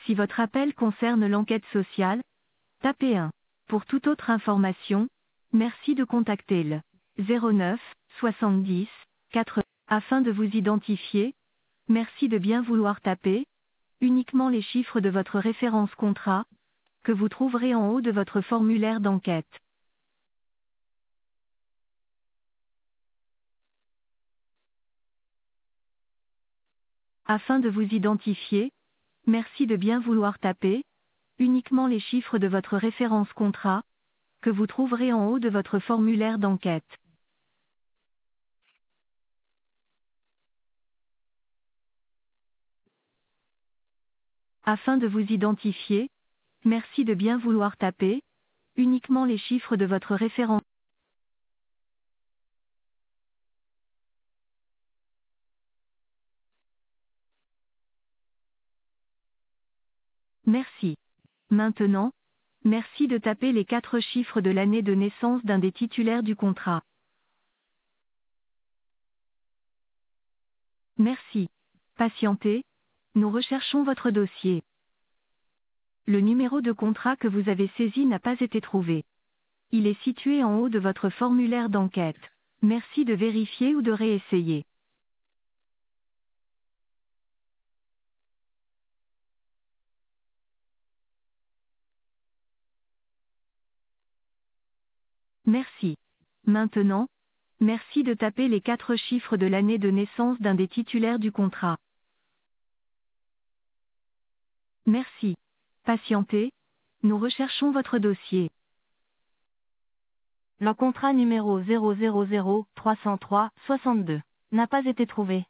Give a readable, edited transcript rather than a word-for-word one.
Si votre appel concerne l'enquête sociale, tapez 1. Pour toute autre information, merci de contacter le 09 70 4. Afin de vous identifier, merci de bien vouloir taper uniquement les chiffres de votre référence contrat, que vous trouverez en haut de votre formulaire d'enquête. Afin de vous identifier, merci de bien vouloir taper uniquement les chiffres de votre référence contrat, que vous trouverez en haut de votre formulaire d'enquête. Afin de vous identifier, merci de bien vouloir taper uniquement les chiffres de votre référence. Merci. Maintenant, merci de taper les 4 chiffres de l'année de naissance d'un des titulaires du contrat. Merci. Patientez, nous recherchons votre dossier. Le numéro de contrat que vous avez saisi n'a pas été trouvé. Il est situé en haut de votre formulaire d'enquête. Merci de vérifier ou de réessayer. Merci. Maintenant, merci de taper les 4 chiffres de l'année de naissance d'un des titulaires du contrat. Merci. Patientez, nous recherchons votre dossier. Le contrat numéro 000 303 62 n'a pas été trouvé.